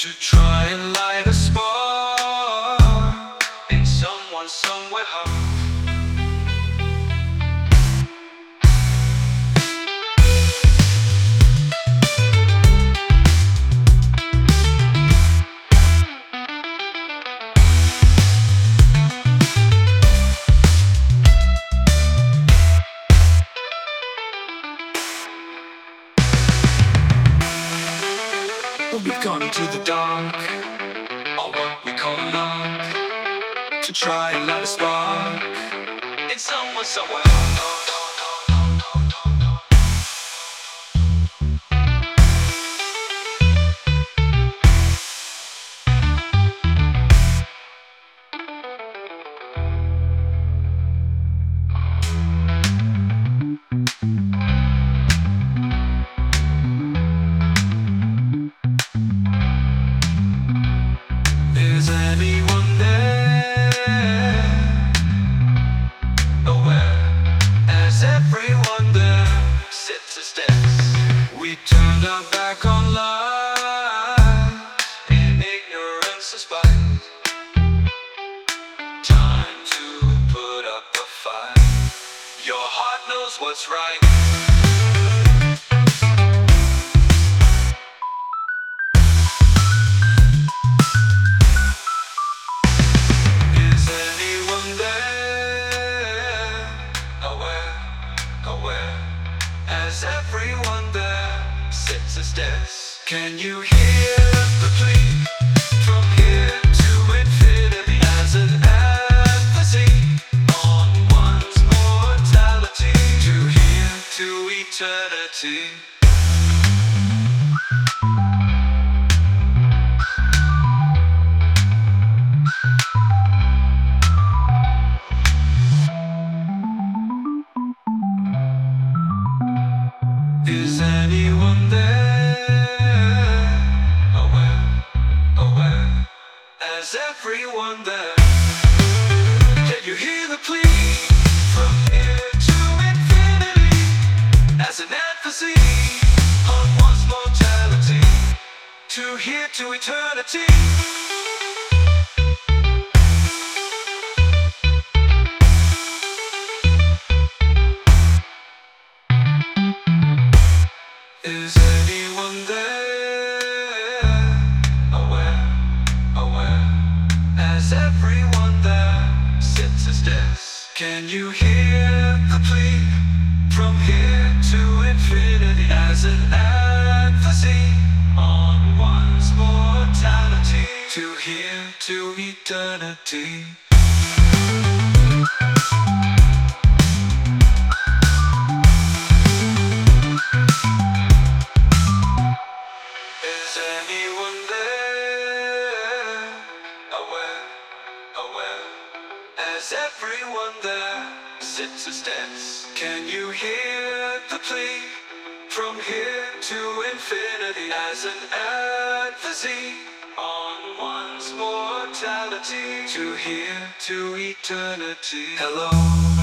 to try and light a spark in someone somewhere heart. We've gone into the dark, or what we call a knock, to try and light a spark in someone somewhere. Is anyone there? Aware, as everyone there sits as deaths. We turned our back on life in ignorance of spite. Time to put up a fight. Your heart knows what's right. As everyone there sits as deaths. Can you hear the plea from here to infinity as an emphasis on one's mortality? To here to eternity. Is anyone there? Aware, as everyone there. Can you hear the plea from here to infinity as an emphasis on one's mortality? To here to eternity. Is anyone there? Aware, as everyone there sits as deaths. Can you hear the plea from here to infinity as an emphasis on one's mortality? To here to eternity. Is anyone there? Aware, as everyone there sits as deaths. Can you hear the plea from here to infinity as an emphasis on one's mortality? To here to eternity. Hello.